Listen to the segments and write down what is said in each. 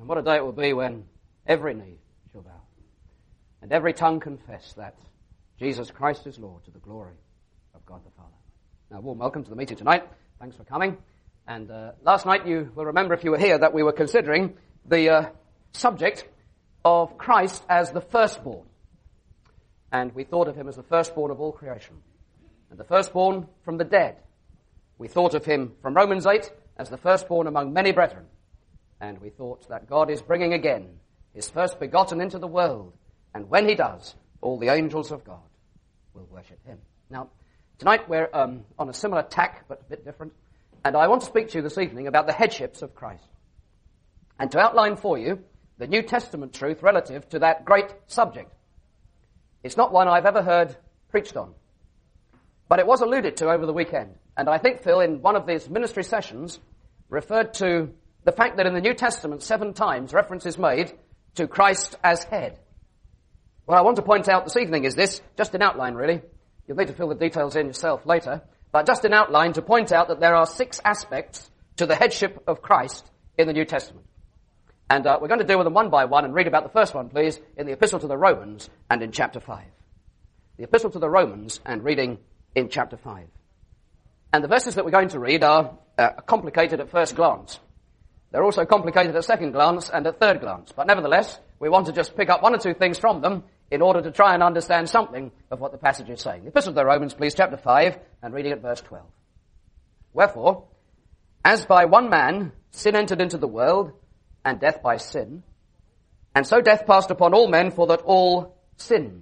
What a day it will be when every knee shall bow and every tongue confess that Jesus Christ is Lord, to the glory of God the Father. Now, warm welcome to the meeting tonight. Thanks for coming. And last night, you will remember if you were here that we were considering the subject of Christ as the firstborn. And we thought of him as the firstborn of all creation and the firstborn from the dead. We thought of him from Romans 8 as the firstborn among many brethren. And we thought that God is bringing again his first begotten into the world. And when he does, all the angels of God will worship him. Now, tonight we're on a similar tack, but a bit different. And I want to speak to you this evening about the headships of Christ. And to outline for you the New Testament truth relative to that great subject. It's not one I've ever heard preached on. But it was alluded to over the weekend. And I think Phil, in one of these ministry sessions, referred to the fact that in the New Testament 7 times reference is made to Christ as head. What I want to point out this evening is this, just in outline really. You'll need to fill the details in yourself later. But just in outline to point out that there are 6 aspects to the headship of Christ in the New Testament. And we're going to deal with them one by one and read about the first one, please, in the Epistle to the Romans and in chapter 5. The Epistle to the Romans and reading in chapter 5. And the verses that we're going to read are complicated at first glance. They're also complicated at second glance and at third glance. But nevertheless, we want to just pick up 1 or 2 things from them in order to try and understand something of what the passage is saying. The Epistle to the Romans, please, chapter 5, and reading at verse 12. Wherefore, as by one man sin entered into the world, and death by sin, and so death passed upon all men, for that all sinned.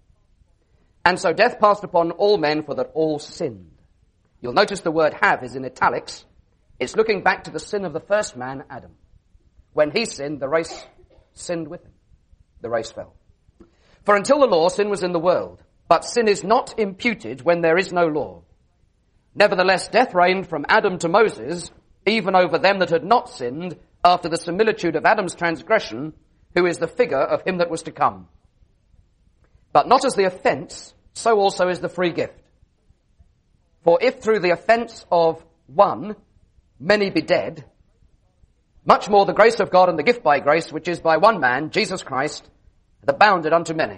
And so death passed upon all men, for that all sinned. You'll notice the word have is in italics. It's looking back to the sin of the first man, Adam. When he sinned, the race sinned with him. The race fell. For until the law, sin was in the world, but sin is not imputed when there is no law. Nevertheless, death reigned from Adam to Moses, even over them that had not sinned, after the similitude of Adam's transgression, who is the figure of him that was to come. But not as the offence, so also is the free gift. For if through the offence of one many be dead, much more the grace of God and the gift by grace, which is by one man, Jesus Christ, hath abounded unto many.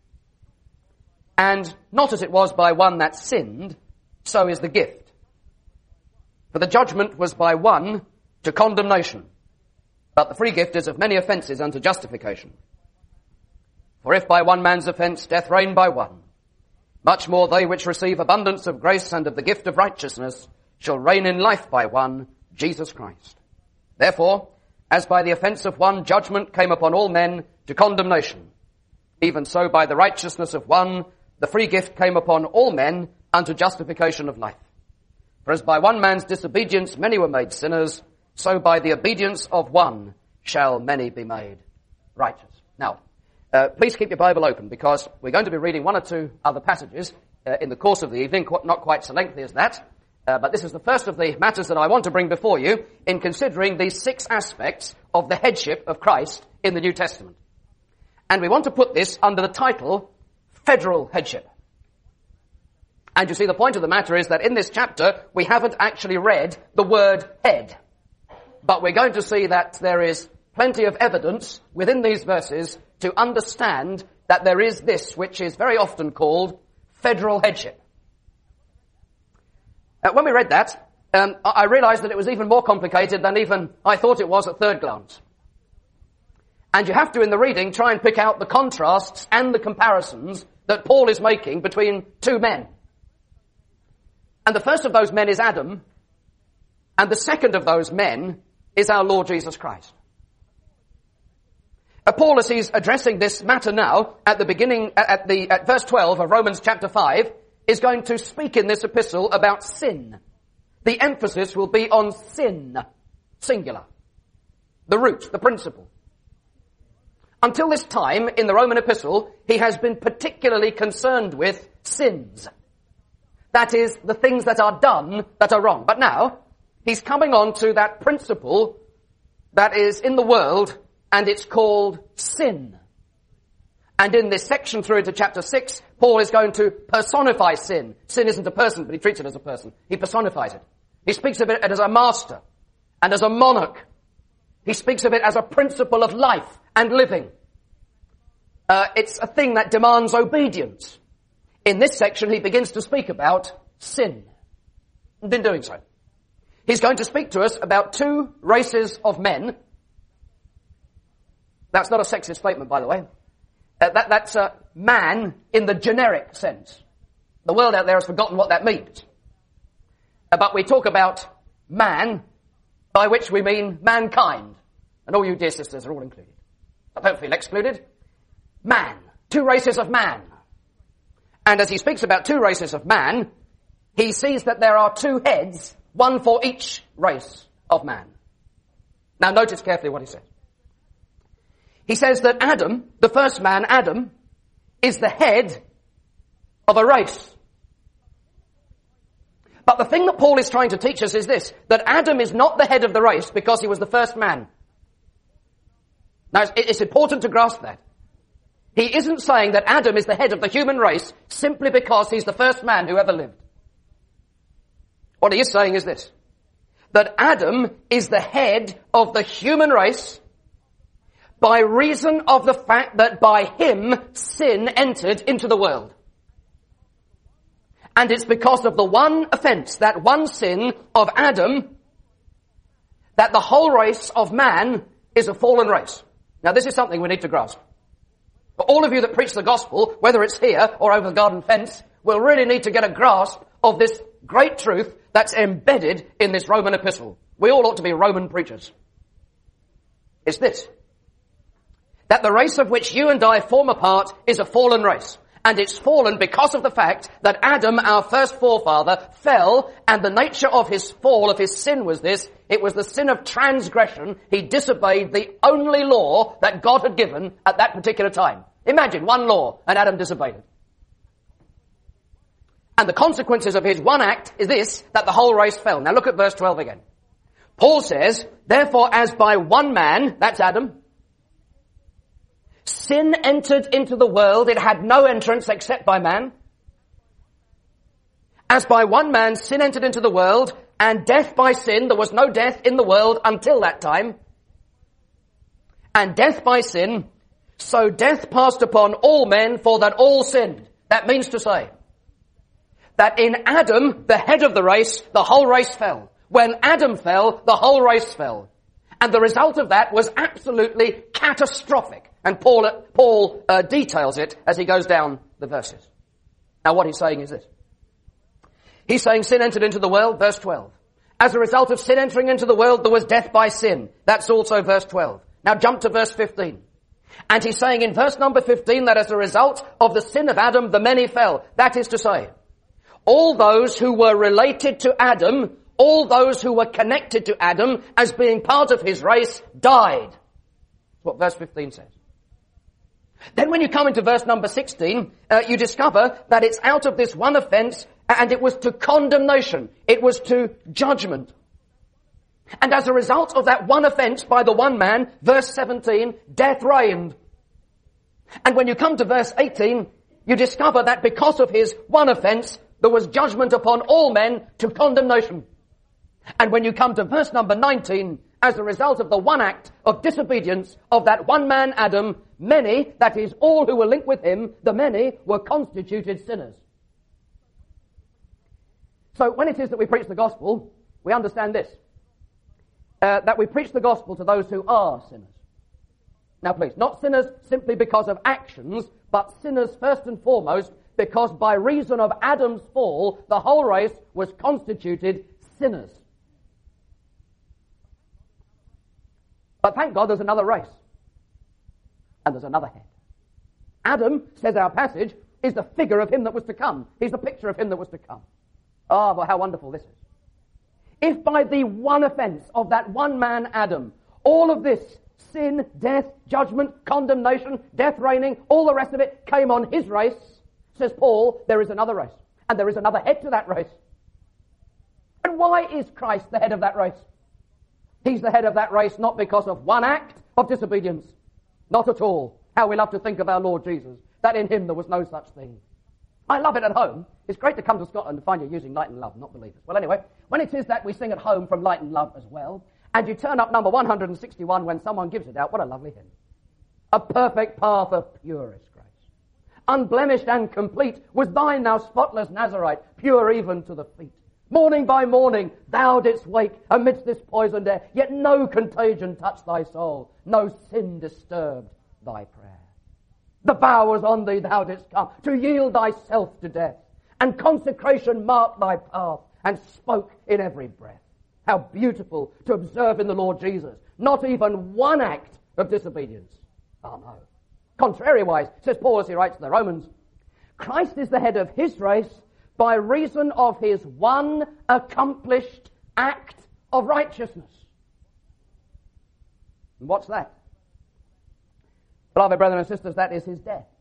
And not as it was by one that sinned, so is the gift. For the judgment was by one to condemnation, but the free gift is of many offences unto justification. For if by one man's offence death reigned by one, much more they which receive abundance of grace and of the gift of righteousness shall reign in life by one, Jesus Christ. Therefore, as by the offence of one judgment came upon all men to condemnation, even so by the righteousness of one the free gift came upon all men unto justification of life. For as by one man's disobedience many were made sinners, so by the obedience of one shall many be made righteous. Now, please keep your Bible open, because we're going to be reading 1 or 2 other passages in the course of the evening, not quite so lengthy as that. But this is the first of the matters that I want to bring before you in considering these 6 aspects of the headship of Christ in the New Testament. And we want to put this under the title, Federal Headship. And you see, the point of the matter is that in this chapter, we haven't actually read the word head. But we're going to see that there is plenty of evidence within these verses to understand that there is this which is very often called federal headship. When we read that, I realized that it was even more complicated than even I thought it was at third glance. And you have to, in the reading, try and pick out the contrasts and the comparisons that Paul is making between 2 men. And the first of those men is Adam, and the second of those men is our Lord Jesus Christ. Paul, as he's addressing this matter now, at the beginning, at verse 12 of Romans chapter 5, is going to speak in this epistle about sin. The emphasis will be on sin, singular. The root, the principle. Until this time, in the Roman epistle, he has been particularly concerned with sins. That is, the things that are done that are wrong. But now, he's coming on to that principle that is in the world, and it's called sin. And in this section through into chapter 6, Paul is going to personify sin. Sin isn't a person, but he treats it as a person. He personifies it. He speaks of it as a master and as a monarch He speaks of it as a principle of life and living. It's a thing that demands obedience. In this section, he begins to speak about sin. And in doing so, he's going to speak to us about two races of men. That's not a sexist statement, by the way. That's man in the generic sense. The world out there has forgotten what that means. But we talk about man, by which we mean mankind. And all you dear sisters are all included. I don't feel excluded. Man. Two races of man. And as he speaks about two races of man, he sees that there are two heads, one for each race of man. Now notice carefully what he says. He says that Adam, the first man, Adam, is the head of a race. But the thing that Paul is trying to teach us is this, that Adam is not the head of the race because he was the first man. Now, it's important to grasp that. He isn't saying that Adam is the head of the human race simply because he's the first man who ever lived. What he is saying is this, that Adam is the head of the human race by reason of the fact that by him sin entered into the world. And it's because of the one offense, that one sin of Adam, that the whole race of man is a fallen race. Now this is something we need to grasp. For all of you that preach the gospel, whether it's here or over the garden fence, will really need to get a grasp of this great truth that's embedded in this Roman epistle. We all ought to be Roman preachers. It's this, that the race of which you and I form a part is a fallen race. And it's fallen because of the fact that Adam, our first forefather, fell, and the nature of his fall, of his sin was this, it was the sin of transgression. He disobeyed the only law that God had given at that particular time. Imagine one law, and Adam disobeyed it. And the consequences of his one act is this, that the whole race fell. Now look at verse 12 again. Paul says, therefore as by one man, that's Adam, sin entered into the world, it had no entrance except by man. As by one man sin entered into the world, and death by sin, there was no death in the world until that time. And death by sin, so death passed upon all men, for that all sinned. That means to say, that in Adam, the head of the race, the whole race fell. When Adam fell, the whole race fell. And the result of that was absolutely catastrophic. And Paul details it as he goes down the verses. Now what he's saying is this. He's saying sin entered into the world, verse 12. As a result of sin entering into the world, there was death by sin. That's also verse 12. Now jump to verse 15. And he's saying in verse number 15 that as a result of the sin of Adam, the many fell. That is to say, all those who were related to Adam, all those who were connected to Adam as being part of his race died. That's what verse 15 says. Then when you come into verse number 16, you discover that it's out of this one offense, and it was to condemnation. It was to judgment. And as a result of that one offense by the one man, verse 17, death reigned. And when you come to verse 18, you discover that because of his one offense, there was judgment upon all men to condemnation. And when you come to verse number 19, as a result of the one act of disobedience of that one man Adam, many, that is all who were linked with him, the many were constituted sinners. So when it is that we preach the gospel, we understand this, that we preach the gospel to those who are sinners. Now please, not sinners simply because of actions, but sinners first and foremost because by reason of Adam's fall, the whole race was constituted sinners. But thank God there's another race. And there's another head. Adam, says our passage, is the figure of him that was to come. He's the picture of him that was to come. Ah, well, how wonderful this is. If by the one offense of that one man Adam, all of this sin, death, judgment, condemnation, death reigning, all the rest of it came on his race, says Paul, there is another race. And there is another head to that race. And why is Christ the head of that race? He's the head of that race not because of one act of disobedience. Not at all. How we love to think of our Lord Jesus, that in him there was no such thing. I love it at home. It's great to come to Scotland and find you using Light and Love, not believers. Well, anyway, when it is that we sing at home from Light and Love as well, And you turn up number 161 when someone gives it out. What a lovely hymn. A perfect path of purest grace. Unblemished and complete was thine, thou spotless Nazarite, pure even to the feet. Morning by morning thou didst wake amidst this poisoned air, yet no contagion touched thy soul, no sin disturbed thy prayer. The vow was on thee thou didst come, to yield thyself to death, and consecration marked thy path, and spoke in every breath. How beautiful to observe in the Lord Jesus, not even one act of disobedience. Oh no. Contrariwise, says Paul as he writes to the Romans, Christ is the head of his race by reason of his one accomplished act of righteousness. And what's that? Beloved brethren and sisters, that is his death.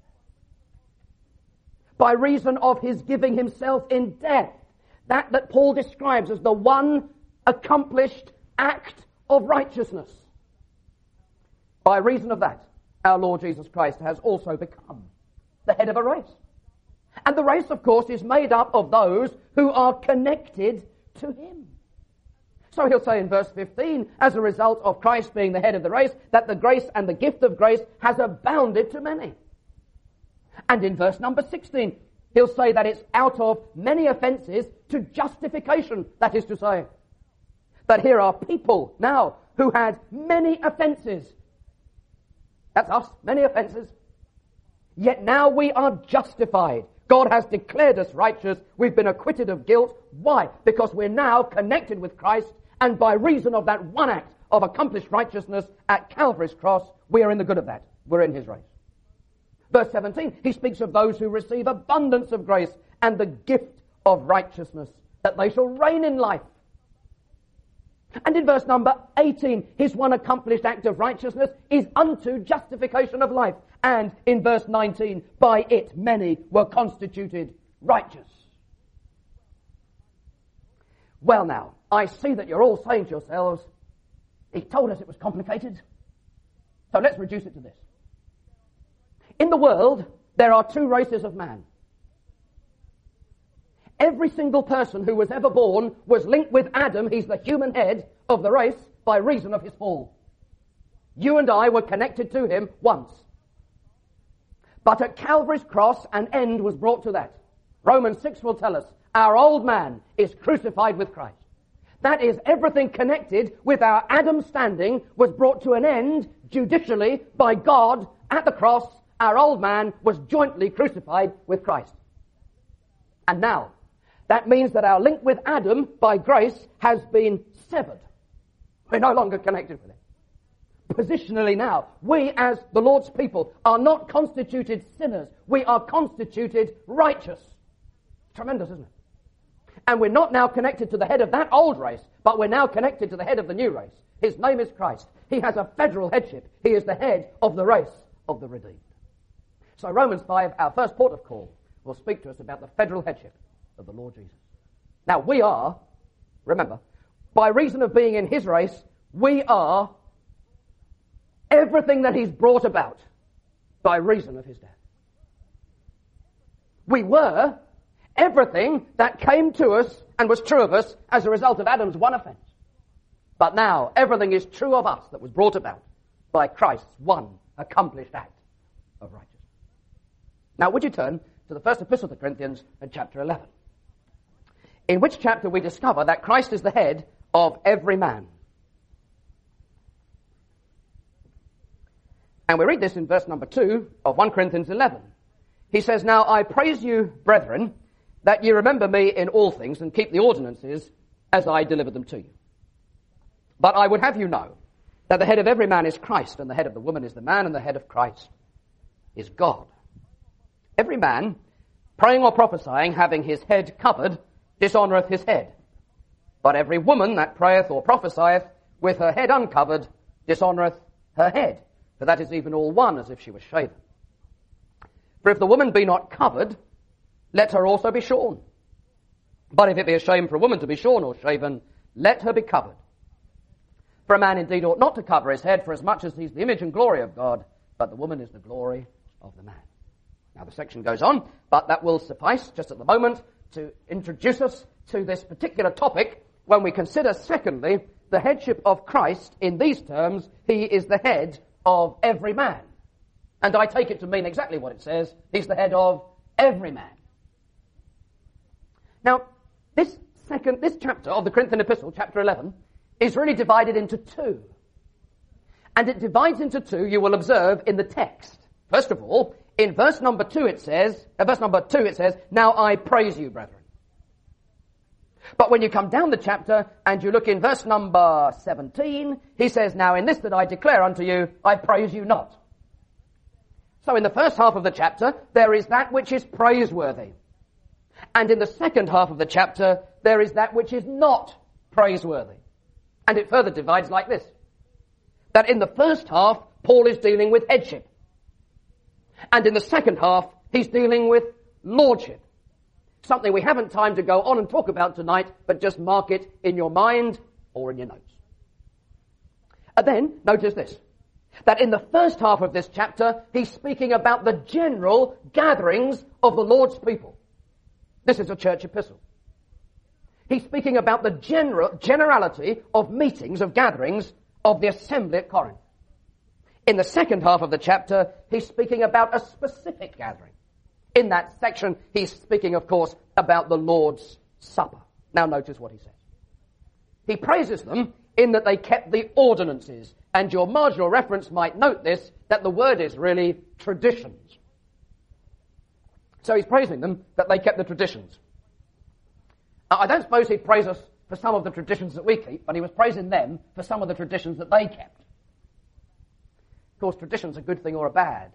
By reason of his giving himself in death, that Paul describes as the one accomplished act of righteousness. By reason of that, our Lord Jesus Christ has also become the head of a race. And the race, of course, is made up of those who are connected to him. So he'll say in verse 15, as a result of Christ being the head of the race, that the grace and the gift of grace has abounded to many. And in verse number 16, he'll say that it's out of many offences to justification, that is to say. That here are people now who had many offences. That's us, many offences. Yet now we are justified. God has declared us righteous. We've been acquitted of guilt. Why? Because we're now connected with Christ, and by reason of that one act of accomplished righteousness at Calvary's cross, we are in the good of that. We're in his race. Verse 17, he speaks of those who receive abundance of grace and the gift of righteousness, that they shall reign in life. And in verse number 18, his one accomplished act of righteousness is unto justification of life. And in verse 19, by it many were constituted righteous. Well now, I see that you're all saying to yourselves, he told us it was complicated. So let's reduce it to this. In the world, there are two races of man. Every single person who was ever born was linked with Adam. He's the human head of the race by reason of his fall. You and I were connected to him once. But at Calvary's cross, an end was brought to that. Romans 6 will tell us, our old man is crucified with Christ. That is, everything connected with our Adam standing was brought to an end judicially by God at the cross. Our old man was jointly crucified with Christ. And now, that means that our link with Adam by grace has been severed. We're no longer connected with him. Positionally now, we as the Lord's people are not constituted sinners. We are constituted righteous. Tremendous, isn't it? And we're not now connected to the head of that old race, but we're now connected to the head of the new race. His name is Christ. He has a federal headship. He is the head of the race of the redeemed. So Romans 5, our first port of call, will speak to us about the federal headship of the Lord Jesus. Now we are, remember, by reason of being in his race, we are everything that he's brought about by reason of his death. We were everything that came to us and was true of us as a result of Adam's one offense. But now everything is true of us that was brought about by Christ's one accomplished act of righteousness. Now would you turn to the first epistle to Corinthians and chapter 11, in which chapter we discover that Christ is the head of every man. And we read this in verse number 2 of 1 Corinthians 11. He says, now I praise you, brethren, that ye remember me in all things and keep the ordinances as I delivered them to you. But I would have you know that the head of every man is Christ, and the head of the woman is the man, and the head of Christ is God. Every man, praying or prophesying, having his head covered, dishonoureth his head. But every woman that prayeth or prophesieth with her head uncovered, dishonoureth her head. For that is even all one, as if she was shaven. For if the woman be not covered, let her also be shorn. But if it be a shame for a woman to be shorn or shaven, let her be covered. For a man indeed ought not to cover his head, for as much as he's the image and glory of God, but the woman is the glory of the man. Now the section goes on, but that will suffice just at the moment to introduce us to this particular topic when we consider, secondly, the headship of Christ in these terms, he is the head of every man. And I take it to mean exactly what it says. He's the head of every man. Now, this chapter of the Corinthian epistle, chapter 11, is really divided into two. And it divides into two, you will observe, in the text. First of all, in verse number 2 it says, now I praise you, brethren. But when you come down the chapter and you look in verse number 17, he says, now in this that I declare unto you, I praise you not. So in the first half of the chapter, there is that which is praiseworthy. And in the second half of the chapter, there is that which is not praiseworthy. And it further divides like this. That in the first half, Paul is dealing with headship. And in the second half, he's dealing with lordship. Something we haven't time to go on and talk about tonight, but just mark it in your mind or in your notes. And then, notice this. That in the first half of this chapter, he's speaking about the general gatherings of the Lord's people. This is a church epistle. He's speaking about the generality of meetings, of gatherings of the assembly at Corinth. In the second half of the chapter, he's speaking about a specific gathering. In that section, he's speaking, of course, about the Lord's Supper. Now notice what he says. He praises them in that they kept the ordinances. And your marginal reference might note this, that the word is really traditions. So he's praising them that they kept the traditions. I don't suppose he'd praise us for some of the traditions that we keep, but he was praising them for some of the traditions that they kept. Of course, tradition's a good thing or a bad.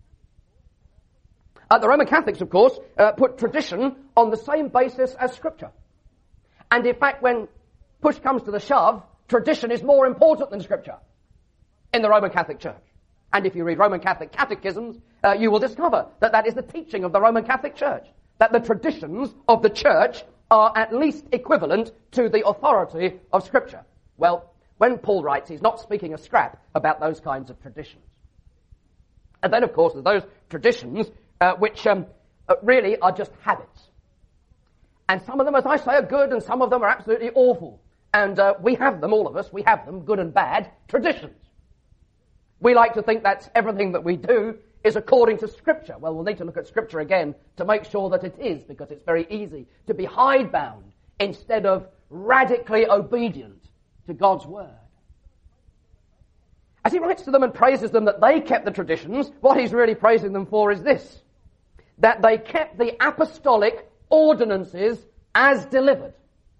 The Roman Catholics, of course, put tradition on the same basis as Scripture. And in fact, when push comes to the shove, tradition is more important than Scripture in the Roman Catholic Church. And if you read Roman Catholic catechisms, you will discover that that is the teaching of the Roman Catholic Church, that the traditions of the Church are at least equivalent to the authority of Scripture. Well, when Paul writes, he's not speaking a scrap about those kinds of traditions. And then, of course, there's those traditions which really are just habits. And some of them, as I say, are good, and some of them are absolutely awful. And we have them, all of us, we have them, good and bad, traditions. We like to think that everything that we do is according to Scripture. Well, we'll need to look at Scripture again to make sure that it is, because it's very easy to be hidebound instead of radically obedient to God's Word. As he writes to them and praises them that they kept the traditions, what he's really praising them for is this, that they kept the apostolic ordinances as delivered.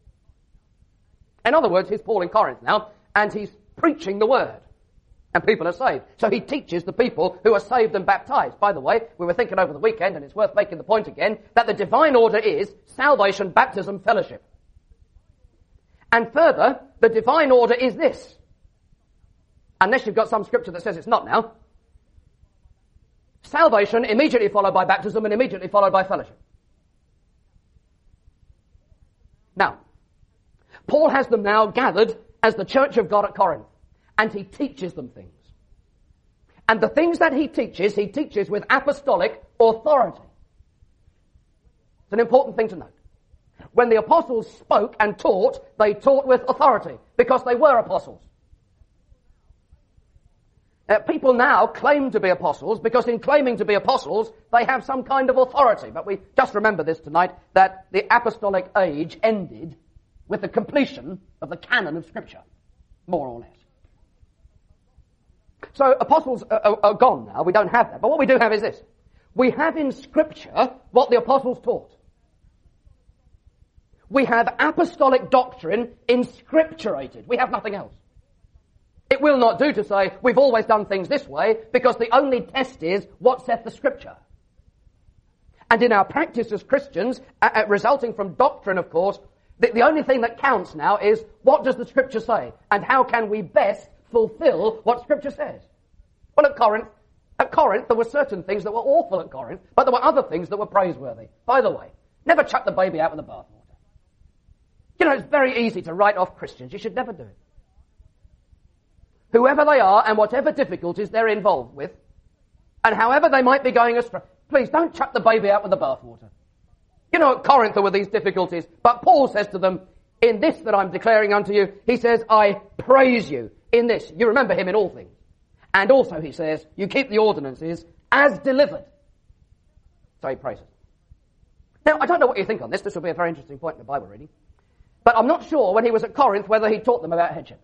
In other words, he's Paul in Corinth now, and he's preaching the Word. And people are saved. So he teaches the people who are saved and baptized. By the way, we were thinking over the weekend, and it's worth making the point again, that the divine order is salvation, baptism, fellowship. And further, the divine order is this. Unless you've got some scripture that says it's not now. Salvation immediately followed by baptism and immediately followed by fellowship. Now, Paul has them now gathered as the church of God at Corinth. And he teaches them things. And the things that he teaches with apostolic authority. It's an important thing to note. When the apostles spoke and taught, they taught with authority, because they were apostles. People now claim to be apostles, because in claiming to be apostles, they have some kind of authority. But we just remember this tonight, that the apostolic age ended with the completion of the canon of Scripture, more or less. So apostles are gone now. We don't have that. But what we do have is this. We have in Scripture what the apostles taught. We have apostolic doctrine inscripturated. We have nothing else. It will not do to say, we've always done things this way, because the only test is, what saith the Scripture? And in our practice as Christians, resulting from doctrine, of course, the only thing that counts now is, what does the Scripture say? And how can we best fulfill what Scripture says? Well, at Corinth, there were certain things that were awful at Corinth, but there were other things that were praiseworthy. By the way, never chuck the baby out with the bathwater. You know, it's very easy to write off Christians. You should never do it. Whoever they are and whatever difficulties they're involved with, and however they might be going astray, please don't chuck the baby out with the bathwater. You know, at Corinth there were these difficulties, but Paul says to them, in this that I'm declaring unto you, he says, I praise you in this. You remember him in all things. And also, he says, you keep the ordinances as delivered. So he praises. Now, I don't know what you think on this. This will be a very interesting point in the Bible reading. But I'm not sure when he was at Corinth whether he taught them about headship.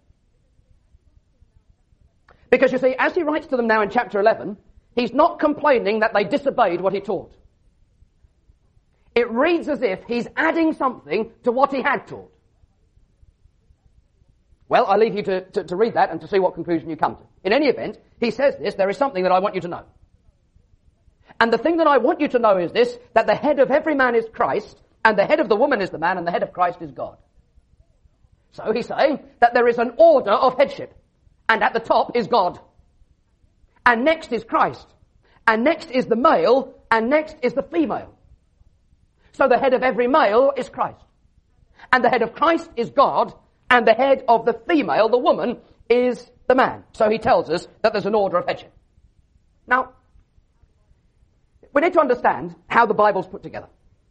Because you see, as he writes to them now in chapter 11, he's not complaining that they disobeyed what he taught. It reads as if he's adding something to what he had taught. Well, I leave you to read that and to see what conclusion you come to. In any event, he says this, there is something that I want you to know. And the thing that I want you to know is this, that the head of every man is Christ, and the head of the woman is the man, and the head of Christ is God. So he's saying that there is an order of headship, and at the top is God. And next is Christ. And next is the male, and next is the female. So the head of every male is Christ. And the head of Christ is God, and the head of the female, the woman, is the man. So he tells us that there's an order of headship. Now, we need to understand how the Bible's put together.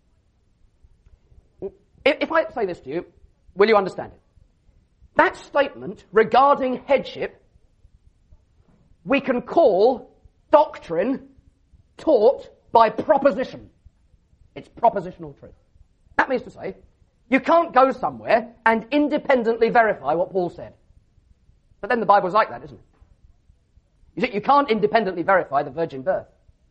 If I say this to you, will you understand it? That statement regarding headship, we can call doctrine taught by proposition. It's propositional truth. That means to say, you can't go somewhere and independently verify what Paul said. But then the Bible's like that, isn't it? You see, you can't independently verify the virgin birth.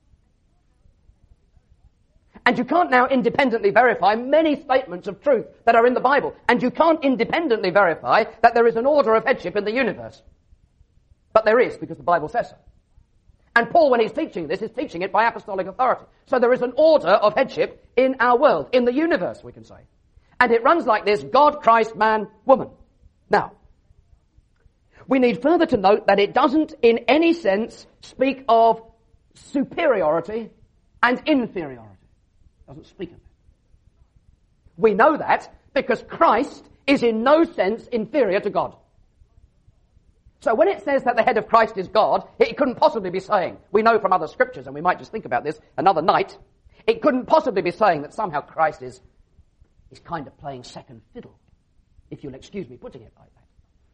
And you can't now independently verify many statements of truth that are in the Bible. And you can't independently verify that there is an order of headship in the universe. But there is, because the Bible says so. And Paul, when he's teaching this, is teaching it by apostolic authority. So there is an order of headship in our world, in the universe, we can say. And it runs like this: God, Christ, man, woman. Now, we need further to note that it doesn't in any sense speak of superiority and inferiority. It doesn't speak of that. We know that because Christ is in no sense inferior to God. So when it says that the head of Christ is God, it couldn't possibly be saying, we know from other scriptures, and we might just think about this another night, it couldn't possibly be saying that somehow Christ is kind of playing second fiddle, if you'll excuse me putting it like that.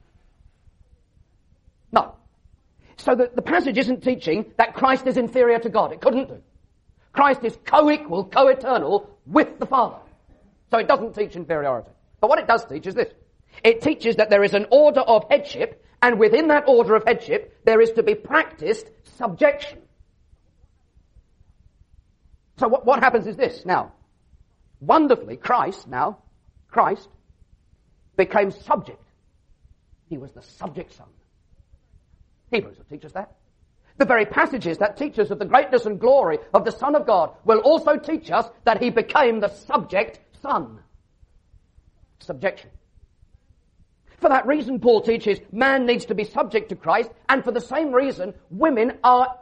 No. So the passage isn't teaching that Christ is inferior to God. It couldn't do. Christ is co-equal, co-eternal with the Father. So it doesn't teach inferiority. But what it does teach is this. It teaches that there is an order of headship, and within that order of headship, there is to be practiced subjection. So what happens is this. Now, wonderfully, Christ became subject. He was the subject son. Hebrews will teach us that. The very passages that teach us of the greatness and glory of the Son of God will also teach us that he became the subject son. Subjection. For that reason, Paul teaches, man needs to be subject to Christ, and for the same reason, women are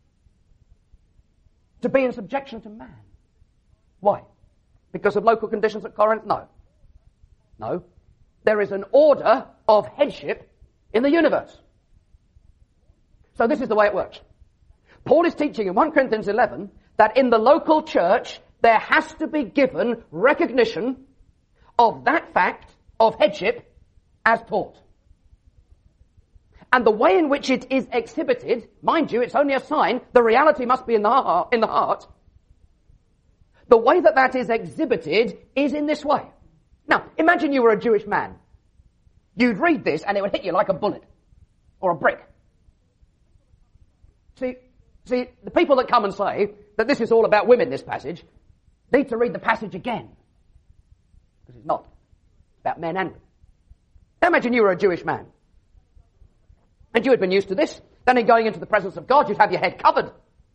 to be in subjection to man. Why? Because of local conditions at Corinth? No. There is an order of headship in the universe. So this is the way it works. Paul is teaching in 1 Corinthians 11 that in the local church there has to be given recognition of that fact of headship as taught. And the way in which it is exhibited, mind you, it's only a sign, the reality must be in the heart. The way that is exhibited is in this way. Now, imagine you were a Jewish man. You'd read this and it would hit you like a bullet or a brick. See, the people that come and say that this is all about women, this passage, need to read the passage again. Because it's not. It's about men and women. Now imagine you were a Jewish man. And you had been used to this. Then in going into the presence of God, you'd have your head covered.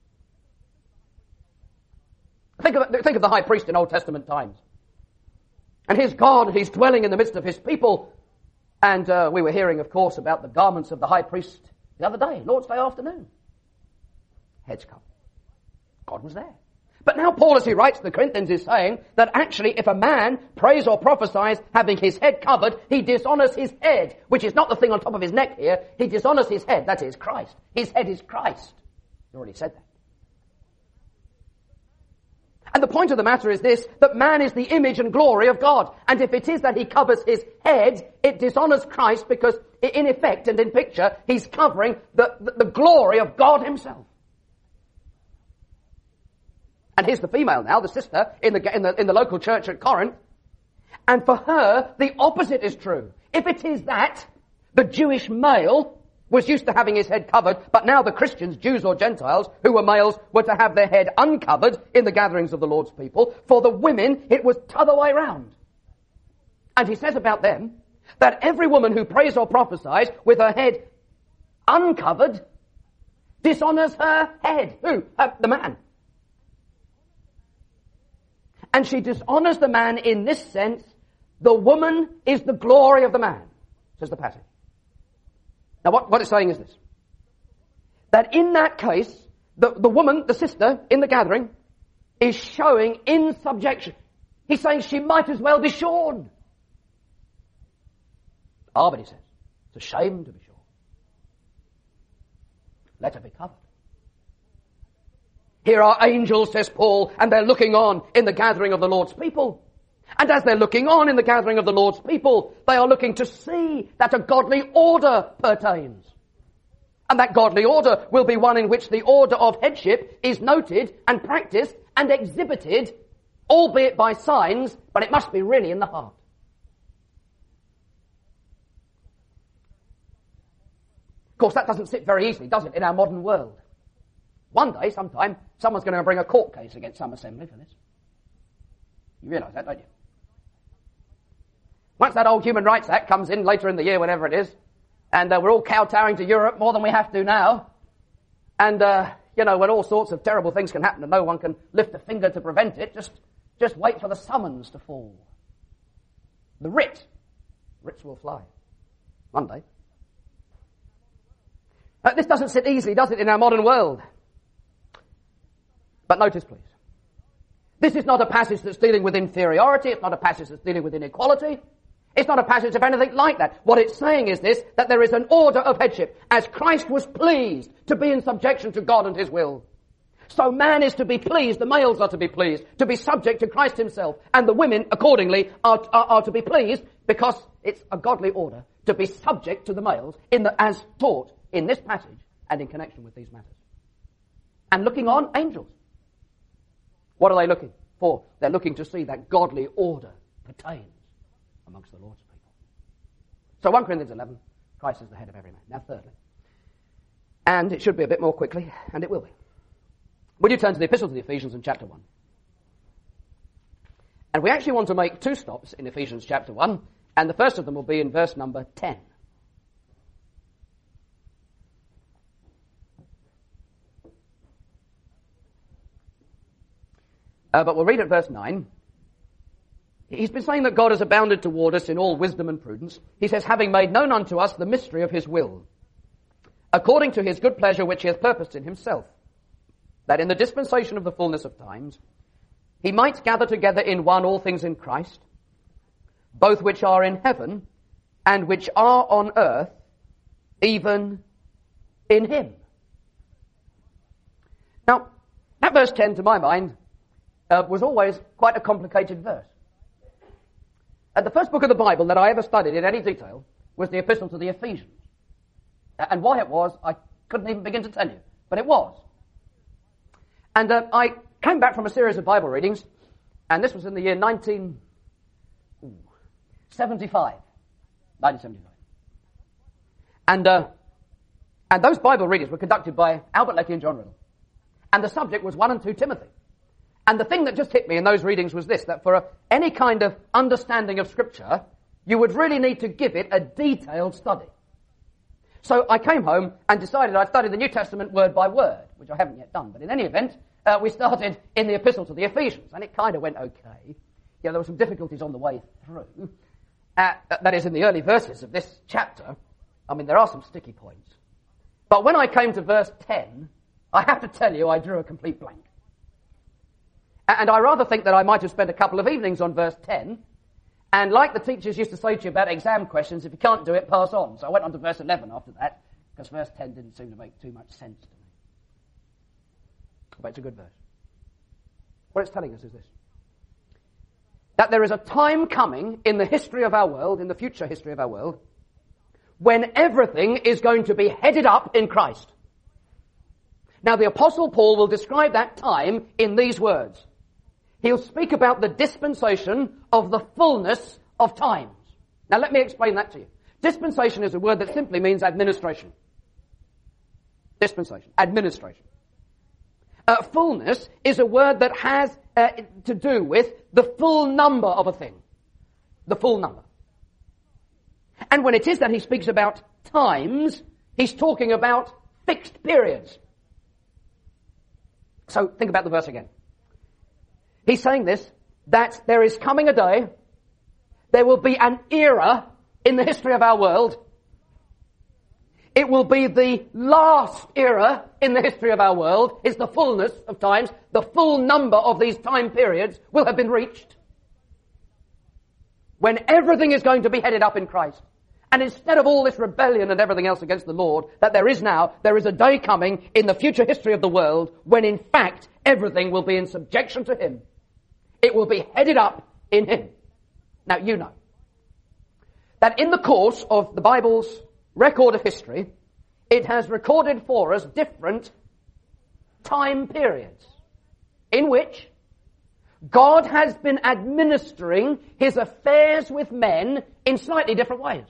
Think of the high priest in Old Testament times. And his God, he's dwelling in the midst of his people. And we were hearing, of course, about the garments of the high priest the other day, Lord's Day afternoon. Heads covered. God was there. But now Paul, as he writes to the Corinthians, is saying that actually if a man prays or prophesies having his head covered, he dishonors his head, which is not the thing on top of his neck here. He dishonors his head, that is Christ. His head is Christ. He already said that. And the point of the matter is this, that man is the image and glory of God. And if it is that he covers his head, it dishonors Christ because in effect and in picture, he's covering the glory of God himself. And here's the female now, the sister in the local church at Corinth. And for her, the opposite is true. If it is that the Jewish male was used to having his head covered, but now the Christians, Jews or Gentiles, who were males, were to have their head uncovered in the gatherings of the Lord's people. For the women, it was the other way round. And he says about them that every woman who prays or prophesies with her head uncovered dishonors her head. Who? The man. And she dishonors the man in this sense. The woman is the glory of the man, says the passage. Now what it's saying is this. That in that case, the woman, the sister in the gathering, is showing in subjection. He's saying she might as well be shorn. But he says, it's a shame to be shorn. Let her be covered. Here are angels, says Paul, and they're looking on in the gathering of the Lord's people. And as they're looking on in the gathering of the Lord's people, they are looking to see that a godly order pertains. And that godly order will be one in which the order of headship is noted and practiced and exhibited, albeit by signs, but it must be really in the heart. Of course, that doesn't sit very easily, does it, in our modern world? One day, sometime, someone's going to bring a court case against some assembly for this. You realise that, don't you? Once that old Human Rights Act comes in later in the year, whenever it is, and we're all kowtowing to Europe more than we have to now, and, when all sorts of terrible things can happen and no one can lift a finger to prevent it, just wait for the summons to fall. The writs will fly. One day. This doesn't sit easily, does it, in our modern world? But notice, please. This is not a passage that's dealing with inferiority. It's not a passage that's dealing with inequality. It's not a passage of anything like that. What it's saying is this, that there is an order of headship. As Christ was pleased to be in subjection to God and his will, so man is to be pleased, the males are to be pleased, to be subject to Christ himself, and the women, accordingly, are to be pleased because it's a godly order to be subject to the males as taught in this passage and in connection with these matters. And looking on, angels. What are they looking for? They're looking to see that godly order pertains amongst the Lord's people. So 1 Corinthians 11, Christ is the head of every man. Now thirdly, and it should be a bit more quickly, and it will be. Would you turn to the Epistle to the Ephesians in chapter 1? And we actually want to make two stops in Ephesians chapter 1, and the first of them will be in verse number 10. But we'll read at verse 9. He's been saying that God has abounded toward us in all wisdom and prudence. He says, having made known unto us the mystery of his will, according to his good pleasure which he hath purposed in himself, that in the dispensation of the fullness of times he might gather together in one all things in Christ, both which are in heaven and which are on earth, even in him. Now, that verse 10, to my mind, was always quite a complicated verse. The first book of the Bible that I ever studied in any detail was the Epistle to the Ephesians. And why it was, I couldn't even begin to tell you, but it was. And I came back from a series of Bible readings, and this was in the year 1975. And those Bible readings were conducted by Albert Leckie and John Riddle. And the subject was 1 and 2 Timothy. And the thing that just hit me in those readings was this, that for any kind of understanding of Scripture, you would really need to give it a detailed study. So I came home and decided I'd study the New Testament word by word, which I haven't yet done. But in any event, we started in the Epistle to the Ephesians, and it kind of went okay. There were some difficulties on the way through. That is, in the early verses of this chapter, there are some sticky points. But when I came to verse 10, I have to tell you I drew a complete blank. And I rather think that I might have spent a couple of evenings on verse 10, and like the teachers used to say to you about exam questions, if you can't do it, pass on. So I went on to verse 11 after that, because verse 10 didn't seem to make too much sense to me. But it's a good verse. What it's telling us is this: that there is a time coming in the history of our world, in the future history of our world, when everything is going to be headed up in Christ. Now, the Apostle Paul will describe that time in these words. He'll speak about the dispensation of the fullness of times. Now, let me explain that to you. Dispensation is a word that simply means administration. Dispensation, administration. Fullness is a word that has to do with the full number of a thing. The full number. And when it is that he speaks about times, he's talking about fixed periods. So think about the verse again. He's saying this, that there is coming a day, there will be an era in the history of our world. It will be the last era in the history of our world. It's the fullness of times. The full number of these time periods will have been reached. When everything is going to be headed up in Christ. And instead of all this rebellion and everything else against the Lord that there is now, there is a day coming in the future history of the world when in fact everything will be in subjection to Him. It will be headed up in Him. Now you know that in the course of the Bible's record of history, it has recorded for us different time periods in which God has been administering His affairs with men in slightly different ways.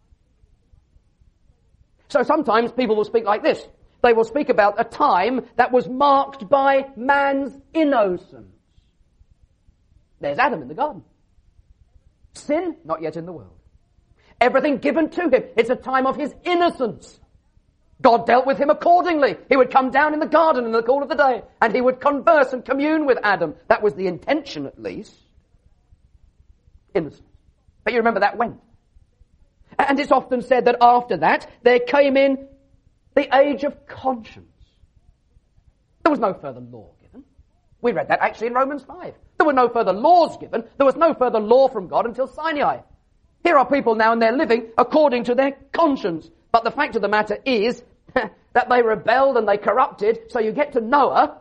So sometimes people will speak like this. They will speak about a time that was marked by man's innocence. There's Adam in the garden. Sin, not yet in the world. Everything given to him. It's a time of his innocence. God dealt with him accordingly. He would come down in the garden in the cool of the day, and he would converse and commune with Adam. That was the intention, at least. Innocence. But you remember that went. And it's often said that after that, there came in the age of conscience. There was no further law given. We read that actually in Romans 5. There were no further laws given. There was no further law from God until Sinai. Here are people now and they're living according to their conscience. But the fact of the matter is that they rebelled and they corrupted. So you get to Noah.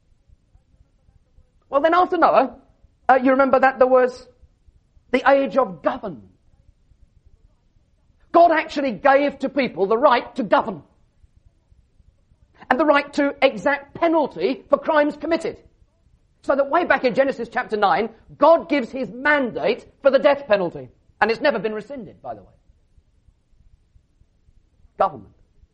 Well, then after Noah, you remember that there was the age of government. God actually gave to people the right to govern. And the right to exact penalty for crimes committed. So that way back in Genesis chapter 9, God gives His mandate for the death penalty. And it's never been rescinded, by the way. Government.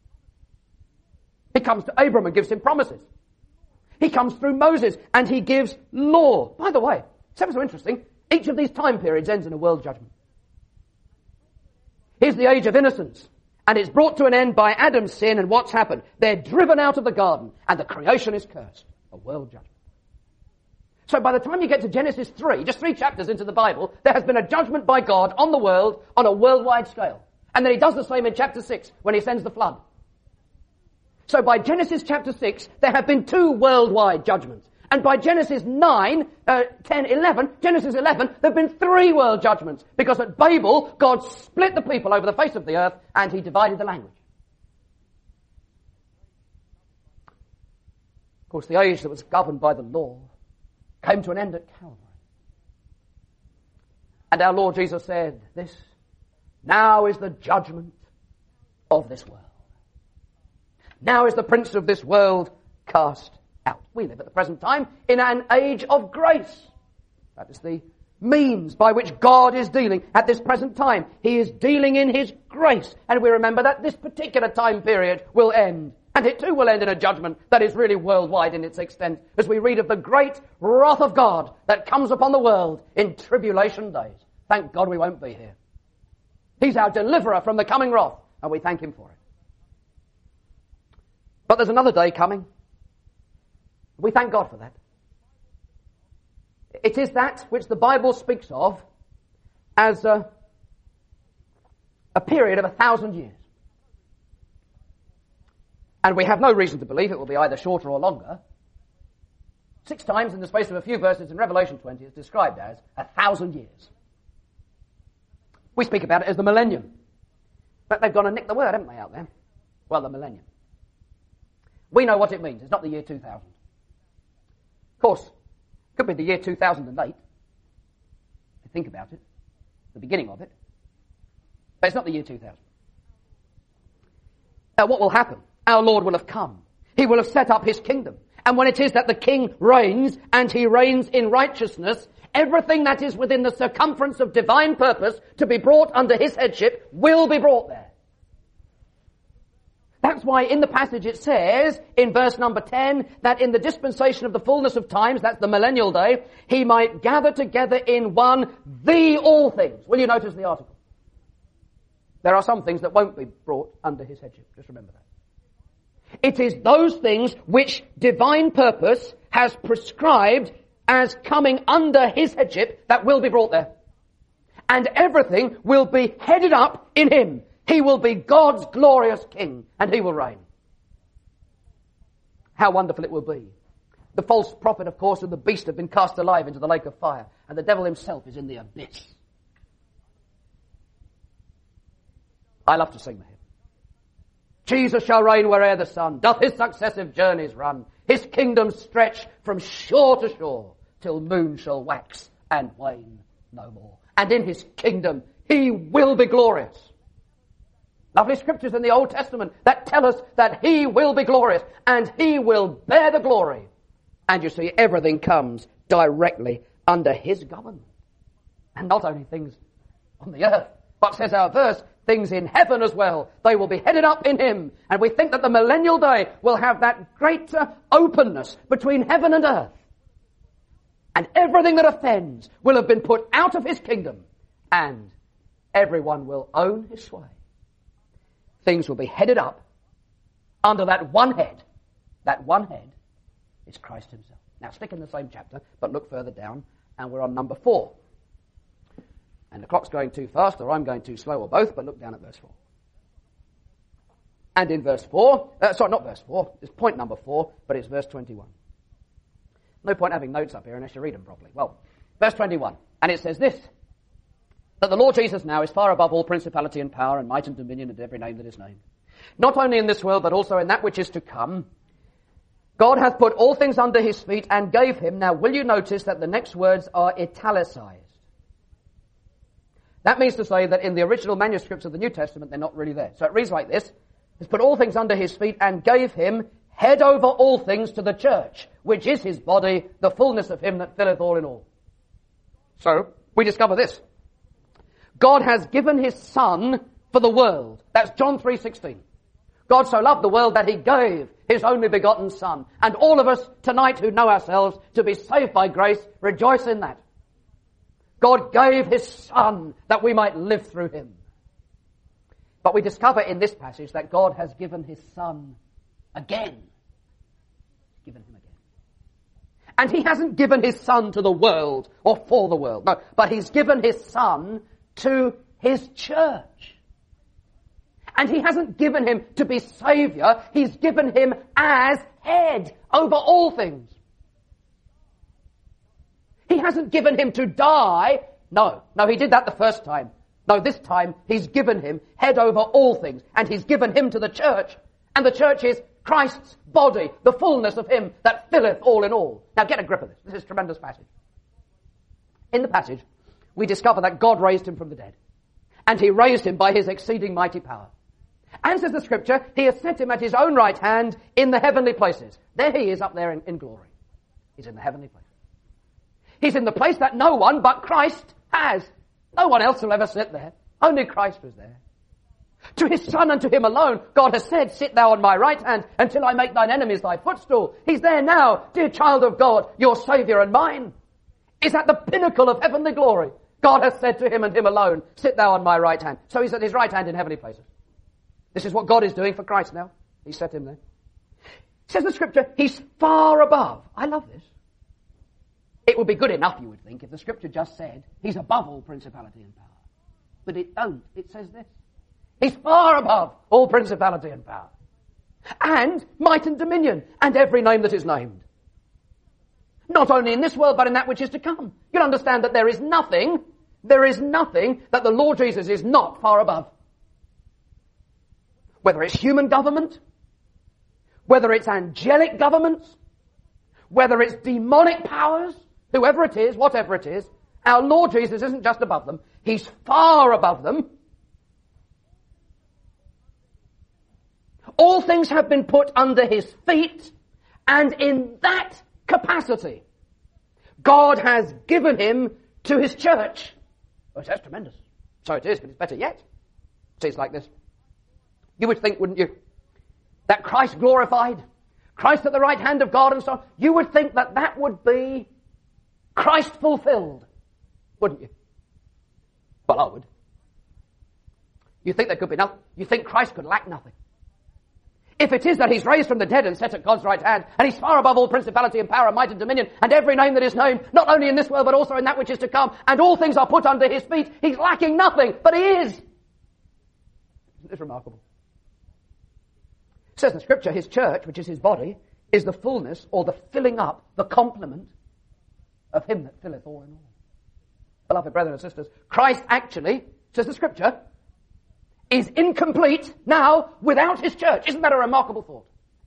He comes to Abram and gives him promises. He comes through Moses and he gives law. By the way, it's ever so interesting. Each of these time periods ends in a world judgment. Here's the age of innocence. And it's brought to an end by Adam's sin, and what's happened? They're driven out of the garden and the creation is cursed. A world judgment. So by the time you get to Genesis 3, just 3 chapters into the Bible, there has been a judgment by God on the world on a worldwide scale. And then He does the same in chapter 6 when He sends the flood. So by Genesis chapter 6, there have been 2 worldwide judgments. And by Genesis 9, 10, 11, Genesis 11, there have been 3 world judgments. Because at Babel, God split the people over the face of the earth and He divided the language. Of course, the age that was governed by the law came to an end at Calvary. And our Lord Jesus said this, now is the judgment of this world. Now is the prince of this world cast out. We live at the present time in an age of grace. That is the means by which God is dealing at this present time. He is dealing in His grace. And we remember that this particular time period will end. And it too will end in a judgment that is really worldwide in its extent, as we read of the great wrath of God that comes upon the world in tribulation days. Thank God we won't be here. He's our deliverer from the coming wrath, and we thank Him for it. But there's another day coming. We thank God for that. It is that which the Bible speaks of as a period of 1,000 years. And we have no reason to believe it will be either shorter or longer. 6 times in the space of a few verses in Revelation 20 it's described as 1,000 years. We speak about it as the millennium. But they've gone and nicked the word, haven't they, out there? Well, the millennium. We know what it means. It's not the year 2000. Of course, Could be the year 2008. If you think about it. The beginning of it. But it's not the year 2000. Now what will happen? Our Lord will have come. He will have set up his kingdom. And when it is that the king reigns, and he reigns in righteousness, everything that is within the circumference of divine purpose to be brought under his headship will be brought there. That's why in the passage it says, in verse number 10, that in the dispensation of the fullness of times, that's the millennial day, he might gather together in one the all things. Will you notice the article? There are some things that won't be brought under his headship. Just remember that. It is those things which divine purpose has prescribed as coming under his headship that will be brought there. And everything will be headed up in him. He will be God's glorious king, and he will reign. How wonderful it will be. The false prophet, of course, and the beast have been cast alive into the lake of fire, and the devil himself is in the abyss. I love to sing the hymn. Jesus shall reign where'er the sun doth his successive journeys run. His kingdom stretch from shore to shore till moon shall wax and wane no more. And in his kingdom he will be glorious. Lovely scriptures in the Old Testament that tell us that he will be glorious and he will bear the glory. And you see, everything comes directly under his government. And not only things on the earth, but says our verse, things in heaven as well. They will be headed up in him. And we think that the millennial day will have that greater openness between heaven and earth. And everything that offends will have been put out of his kingdom. And everyone will own his sway. Things will be headed up under that one head. That one head is Christ himself. Now stick in the same chapter, but look further down, and we're on number 4. And the clock's going too fast, or I'm going too slow, or both, but look down at verse 4. And in verse 4, not verse 4, it's point number 4, but it's verse 21. No point having notes up here unless you read them properly. Well, verse 21, and it says this, that the Lord Jesus now is far above all principality and power and might and dominion and every name that is named. Not only in this world, but also in that which is to come. God hath put all things under his feet and gave him. Now, will you notice that the next words are italicized? That means to say that in the original manuscripts of the New Testament, they're not really there. So it reads like this. He's put all things under his feet and gave him head over all things to the church, which is his body, the fullness of him that filleth all in all. So, we discover this. God has given his Son for the world. That's John 3:16. God so loved the world that he gave his only begotten Son. And all of us tonight who know ourselves to be saved by grace, rejoice in that. God gave his Son that we might live through him. But we discover in this passage that God has given his Son again. Given him again. And he hasn't given his Son to the world or for the world. No, but he's given his Son to his church. And he hasn't given him to be Saviour. He's given him as head over all things. He hasn't given him to die. No, he did that the first time. No, this time he's given him head over all things. And he's given him to the church. And the church is Christ's body, the fullness of him that filleth all in all. Now get a grip of this. This is a tremendous passage. In the passage, we discover that God raised him from the dead. And he raised him by his exceeding mighty power. And says the scripture, he has set him at his own right hand in the heavenly places. There he is up there in glory. He's in the heavenly places. He's in the place that no one but Christ has. No one else will ever sit there. Only Christ was there. To his Son and to him alone, God has said, sit thou on my right hand until I make thine enemies thy footstool. He's there now, dear child of God, your Saviour and mine. Is at the pinnacle of heavenly glory. God has said to him and him alone, sit thou on my right hand. So he's at his right hand in heavenly places. This is what God is doing for Christ now. He set him there. Says the scripture, he's far above. I love this. It would be good enough, you would think, if the scripture just said, he's above all principality and power. But it don't. It says this. He's far above all principality and power. And might and dominion, and every name that is named. Not only in this world, but in that which is to come. You'll understand that there is nothing that the Lord Jesus is not far above. Whether it's human government, whether it's angelic governments, whether it's demonic powers, whoever it is, whatever it is, our Lord Jesus isn't just above them. He's far above them. All things have been put under his feet, and in that capacity, God has given him to his church. Oh, that's tremendous. So it is, but it's better yet. See, it's like this. You would think, wouldn't you, that Christ glorified, Christ at the right hand of God and so on, you would think that that would be Christ fulfilled, wouldn't you? Well, I would. You think there could be nothing. You think Christ could lack nothing. If it is that he's raised from the dead and set at God's right hand, and he's far above all principality and power and might and dominion, and every name that is named, not only in this world but also in that which is to come, and all things are put under his feet, he's lacking nothing, but he is. Isn't this remarkable? It says in the scripture, his church, which is his body, is the fullness or the filling up, the complement of him that filleth all in all. Beloved brethren and sisters, Christ actually, says the scripture, is incomplete now without his church. Isn't that a remarkable thought?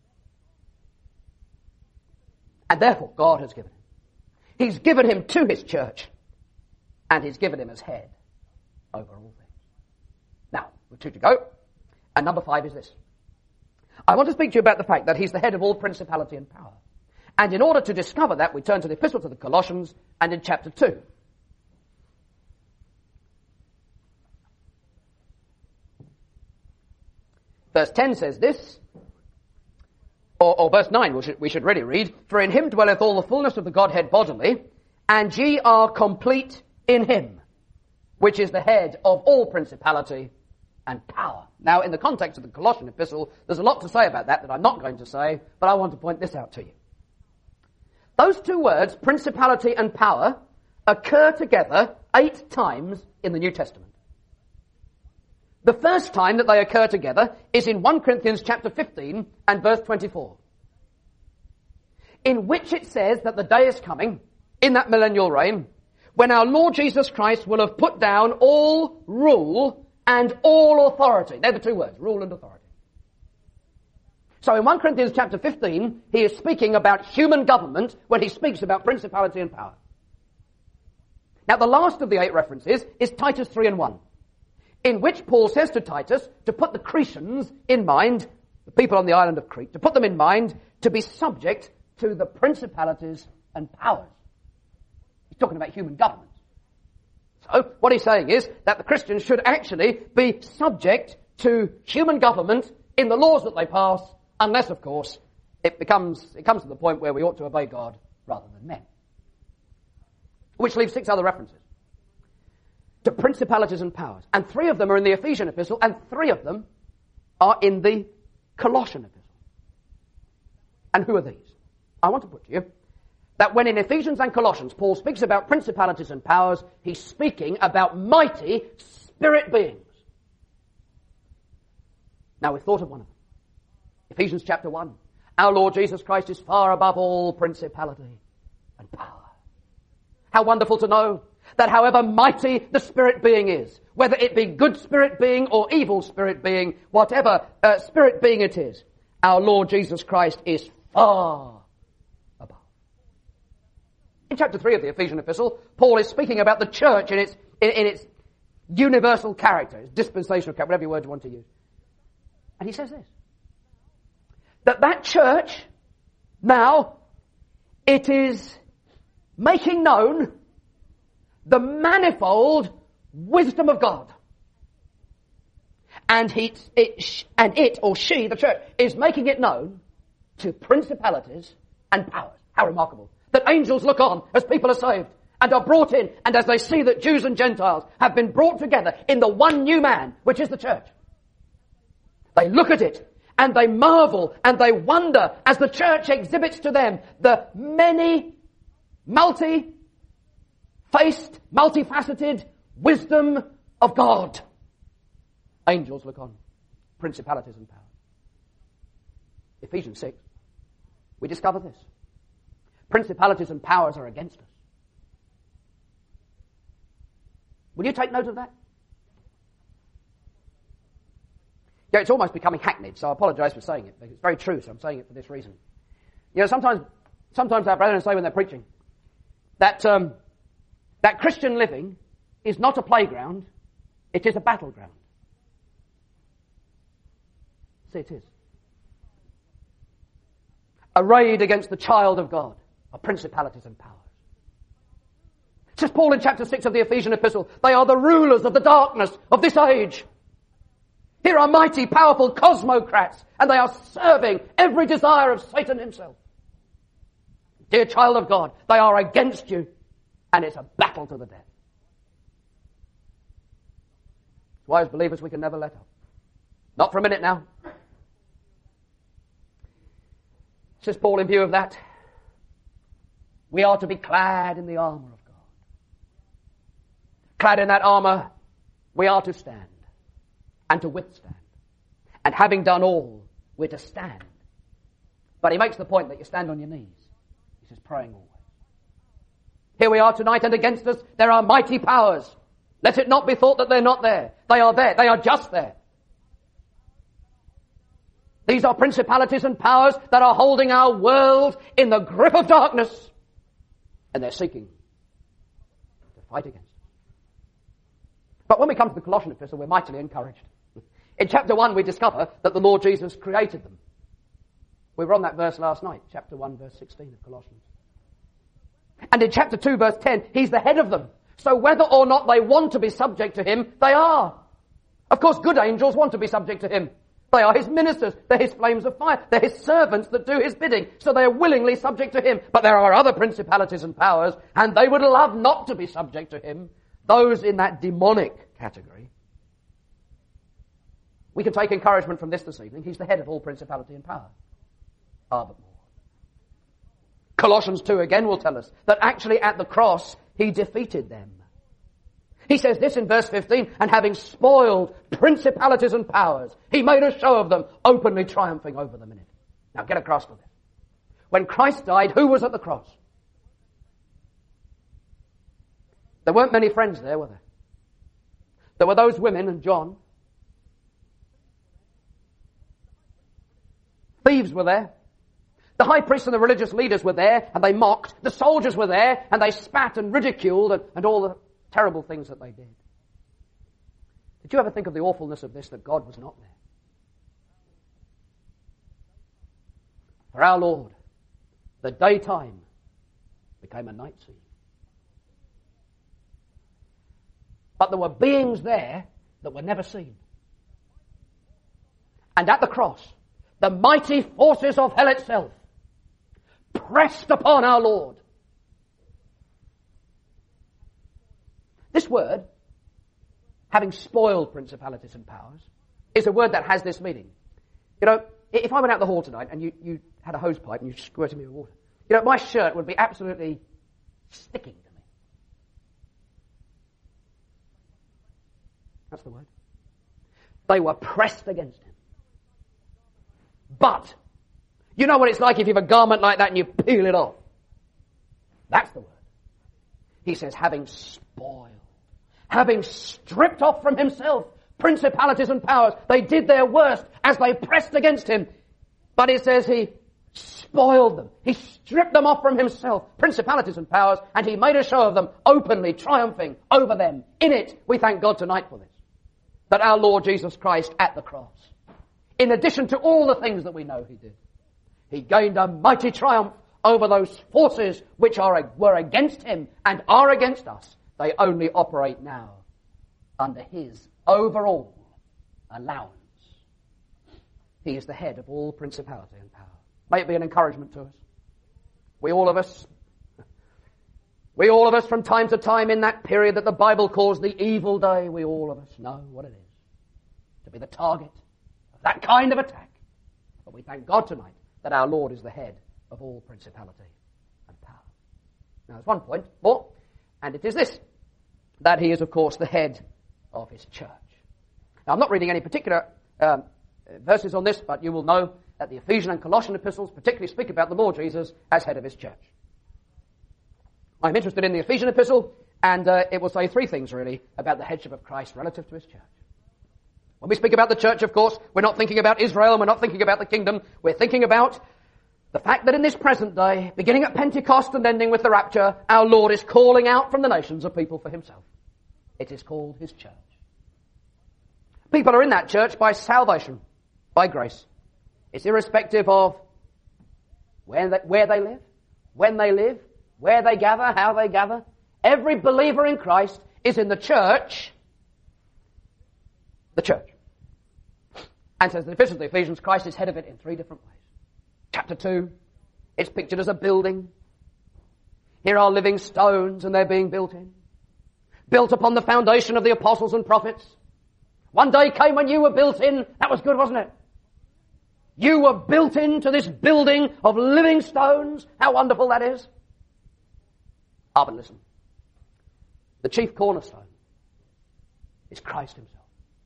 And therefore, God has given him. He's given him to his church, and he's given him as head over all things. Now, we've 2 to go, and number 5 is this. I want to speak to you about the fact that he's the head of all principality and power. And in order to discover that, we turn to the Epistle to the Colossians, and in chapter 2. Verse 10 says this, or verse 9 we should really read, "For in him dwelleth all the fullness of the Godhead bodily, and ye are complete in him, which is the head of all principality and power." Now, in the context of the Colossian epistle, there's a lot to say about that I'm not going to say, but I want to point this out to you. Those 2 words, principality and power, occur together 8 times in the New Testament. The first time that they occur together is in 1 Corinthians chapter 15 and verse 24, in which it says that the day is coming, in that millennial reign, when our Lord Jesus Christ will have put down all rule and all authority. They're the 2 words, rule and authority. So in 1 Corinthians chapter 15, he is speaking about human government when he speaks about principality and power. Now the last of the 8 references is Titus 3 and 1. In which Paul says to Titus to put the Cretans in mind, the people on the island of Crete, to put them in mind to be subject to the principalities and powers. He's talking about human government. So what he's saying is that the Christians should actually be subject to human government in the laws that they pass, unless, of course, it comes to the point where we ought to obey God rather than men. Which leaves 6 other references to principalities and powers. And 3 of them are in the Ephesian epistle, and 3 of them are in the Colossian epistle. And who are these? I want to put to you that when in Ephesians and Colossians Paul speaks about principalities and powers, he's speaking about mighty spirit beings. Now we've thought of one of them. Ephesians chapter 1. Our Lord Jesus Christ is far above all principality and power. How wonderful to know that however mighty the spirit being is, whether it be good spirit being or evil spirit being, whatever spirit being it is, our Lord Jesus Christ is far above. In chapter 3 of the Ephesian epistle, Paul is speaking about the church in its universal character, its dispensational character, whatever your word you want to use. And he says this, that church, now, it is making known the manifold wisdom of God. And it or she, the church, is making it known to principalities and powers. How remarkable. That angels look on as people are saved and are brought in, and as they see that Jews and Gentiles have been brought together in the one new man, which is the church. They look at it and they marvel and they wonder as the church exhibits to them the many multi-faced, multifaceted wisdom of God. Angels look on, principalities and powers. Ephesians 6, we discover this. Principalities and powers are against us. Will you take note of that? Yeah, it's almost becoming hackneyed, so I apologise for saying it, but it's very true, so I'm saying it for this reason. You know, sometimes our brethren say when they're preaching, that Christian living is not a playground, it is a battleground. See, it is. Arrayed against the child of God are principalities and powers. Says Paul in chapter 6 of the Ephesian epistle, they are the rulers of the darkness of this age. Here are mighty, powerful cosmocrats, and they are serving every desire of Satan himself. Dear child of God, they are against you, and it's a battle to the death. That's why as believers we can never let up. Not for a minute now. Says Paul, in view of that, we are to be clad in the armour of God. Clad in that armour, we are to stand and to withstand. And having done all, we're to stand. But he makes the point that you stand on your knees. He says, praying always. Here we are tonight, and against us there are mighty powers. Let it not be thought that they're not there. They are there. They are just there. These are principalities and powers that are holding our world in the grip of darkness. And they're seeking to fight against us. But when we come to the Colossian epistle, we're mightily encouraged. In chapter 1, we discover that the Lord Jesus created them. We were on that verse last night, chapter 1, verse 16 of Colossians. And in chapter 2, verse 10, he's the head of them. So whether or not they want to be subject to him, they are. Of course, good angels want to be subject to him. They are his ministers. They're his flames of fire. They're his servants that do his bidding. So they are willingly subject to him. But there are other principalities and powers, and they would love not to be subject to him. Those in that demonic category. We can take encouragement from this evening. He's the head of all principality and power. But more. Colossians 2 again will tell us that actually at the cross, he defeated them. He says this in verse 15, and having spoiled principalities and powers, he made a show of them, openly triumphing over them in it. Now get across to this. When Christ died, who was at the cross? There weren't many friends there, were there? There were those women and John. Thieves were there. The high priests and the religious leaders were there, and they mocked. The soldiers were there, and they spat and ridiculed and all the terrible things that they did. Did you ever think of the awfulness of this, that God was not there? For our Lord, the daytime became a night scene. But there were beings there that were never seen. And at the cross, the mighty forces of hell itself pressed upon our Lord. This word, having spoiled principalities and powers, is a word that has this meaning. You know, if I went out the hall tonight and you had a hose pipe and you squirted me with water, you know, my shirt would be absolutely sticking to me. That's the word. They were pressed against him. But, you know what it's like if you have a garment like that and you peel it off? That's the word. He says, having spoiled, having stripped off from himself principalities and powers. They did their worst as they pressed against him. But it says he spoiled them. He stripped them off from himself, principalities and powers, and he made a show of them, openly triumphing over them. In it, we thank God tonight for this. That our Lord Jesus Christ at the cross, in addition to all the things that we know he did, he gained a mighty triumph over those forces which were against him and are against us. They only operate now under his overall allowance. He is the head of all principality and power. May it be an encouragement to us. We all of us from time to time in that period that the Bible calls the evil day, we all of us know what it is to be the target of that kind of attack. But we thank God tonight that our Lord is the head of all principality and power. Now there's one point more, and it is this, that he is of course the head of his church. Now I'm not reading any particular verses on this, but you will know that the Ephesian and Colossian epistles particularly speak about the Lord Jesus as head of his church. I'm interested in the Ephesian epistle, and it will say three things really about the headship of Christ relative to his church. When we speak about the church, of course, we're not thinking about Israel, and we're not thinking about the kingdom, we're thinking about The fact that in this present day, beginning at Pentecost and ending with the rapture, our Lord is calling out from the nations a people for himself. It is called his church. People are in that church by salvation, by grace. It's irrespective of where they live, when they live, where they gather, how they gather. Every believer in Christ is in the church. The church. And says the Epistle to the Ephesians, Christ is head of it in 3 different ways. Chapter 2, it's pictured as a building. Here are living stones and they're being built in. Built upon the foundation of the apostles and prophets. One day came when you were built in. That was good, wasn't it? You were built into this building of living stones. How wonderful that is. Ah, but listen. The chief cornerstone is Christ himself.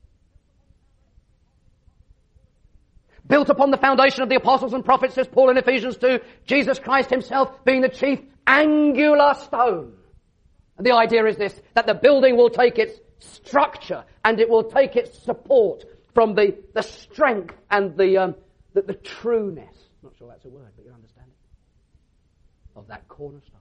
Built upon the foundation of the apostles and prophets, says Paul in Ephesians 2, Jesus Christ himself being the chief angular stone. And the idea is this, that the building will take its structure and it will take its support from the strength and the trueness, not sure that's a word, but you understand it, of that cornerstone.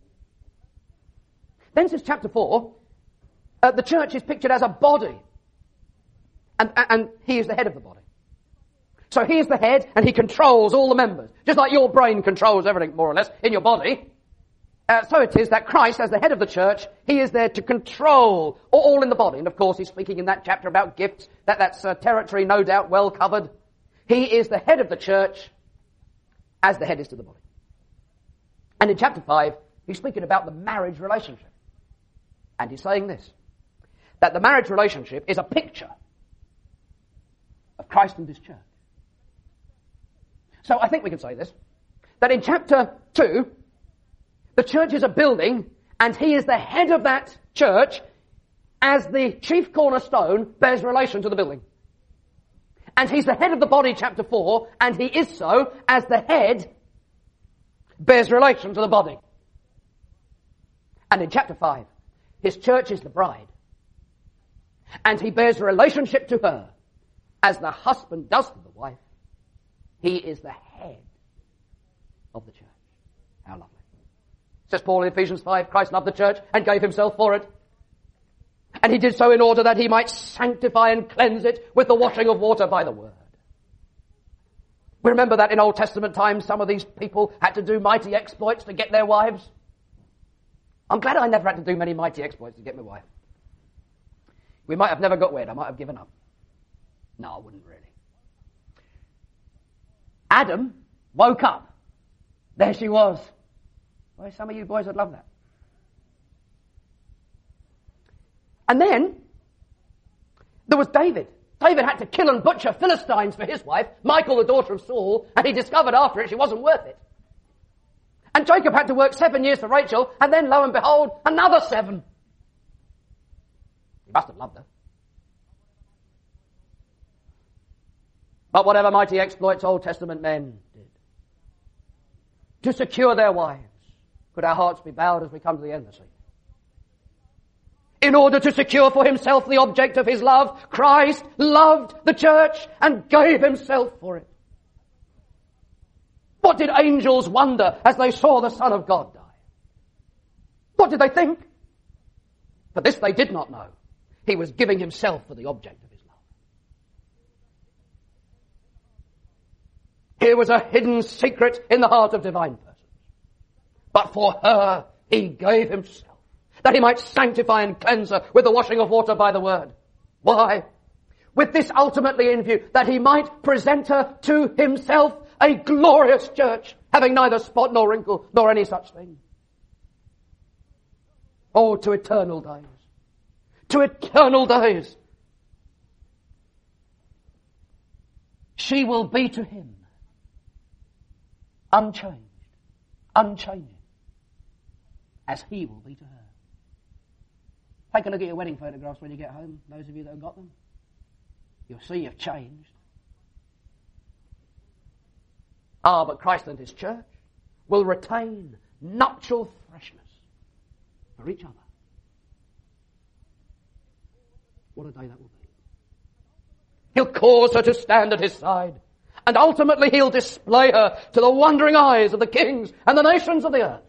Then says chapter 4, the church is pictured as a body. And he is the head of the body. So he is the head and he controls all the members. Just like your brain controls everything, more or less, in your body. So it is that Christ, as the head of the church, he is there to control all in the body. And of course, he's speaking in that chapter about gifts. That's territory, no doubt, well covered. He is the head of the church as the head is to the body. And in chapter 5, he's speaking about the marriage relationship. And he's saying this, that the marriage relationship is a picture of Christ and his church. So I think we can say this, that in chapter 2, the church is a building, and he is the head of that church as the chief cornerstone bears relation to the building. And he's the head of the body, chapter 4, and he is so as the head bears relation to the body. And in chapter 5, his church is the bride. And he bears relationship to her as the husband does to the wife. He is the head of the church. How lovely. Says Paul in Ephesians 5, Christ loved the church and gave himself for it. And he did so in order that he might sanctify and cleanse it with the washing of water by the word. We remember that in Old Testament times, some of these people had to do mighty exploits to get their wives. I'm glad I never had to do many mighty exploits to get my wife. We might have never got wed. I might have given up. No, I wouldn't really. Adam woke up. There she was. Well, some of you boys would love that. And then there was David. David had to kill and butcher Philistines for his wife, Michal, the daughter of Saul, and he discovered after it she wasn't worth it. And Jacob had to work 7 years for Rachel, and then, lo and behold, another 7. He must have loved her. But whatever mighty exploits Old Testament men did to secure their wives, could our hearts be bowed as we come to the end of the scene? In order to secure for himself the object of his love, Christ loved the church and gave himself for it. What did angels wonder as they saw the Son of God die? What did they think? For this they did not know. He was giving himself for the object of his love. Here was a hidden secret in the heart of divine persons. But for her he gave himself, that he might sanctify and cleanse her with the washing of water by the word. Why? With this ultimately in view, that he might present her to himself a glorious church, having neither spot nor wrinkle nor any such thing. Oh, to eternal days. To eternal days. She will be to him unchanged, unchanging, as he will be to her. Take a look at your wedding photographs when you get home, those of you that have got them. You'll see you've changed. Ah, but Christ and his church will retain nuptial freshness for each other. What a day that will be. He'll cause her to stand at his side, and ultimately he'll display her to the wondering eyes of the kings and the nations of the earth.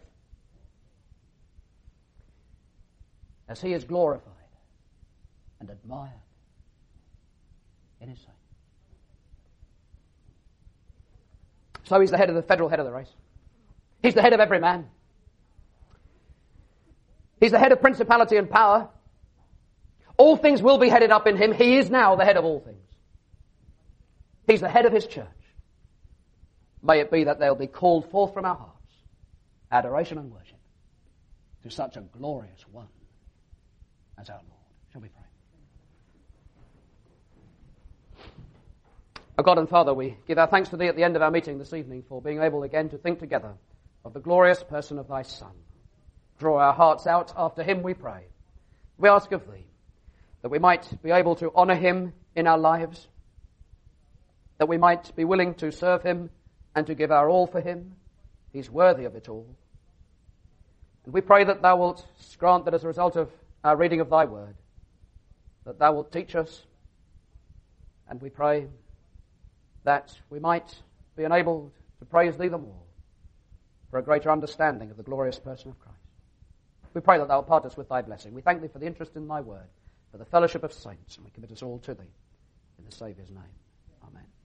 As he is glorified and admired in his sight. So he's the federal head of the race. He's the head of every man. He's the head of principality and power. All things will be headed up in him. He is now the head of all things. He's the head of his church. May it be that they'll be called forth from our hearts, adoration and worship, to such a glorious one as our Lord. Shall we pray? O God and Father, we give our thanks to Thee at the end of our meeting this evening for being able again to think together of the glorious person of Thy Son. Draw our hearts out after Him, we pray. We ask of Thee that we might be able to honour Him in our lives, that we might be willing to serve Him and to give our all for Him. He's worthy of it all. And we pray that Thou wilt grant that as a result of our reading of Thy Word, that Thou wilt teach us, and we pray that we might be enabled to praise Thee the more for a greater understanding of the glorious person of Christ. We pray that Thou wilt part us with Thy blessing. We thank Thee for the interest in Thy Word, for the fellowship of saints, and we commit us all to Thee. In the Saviour's name. Amen.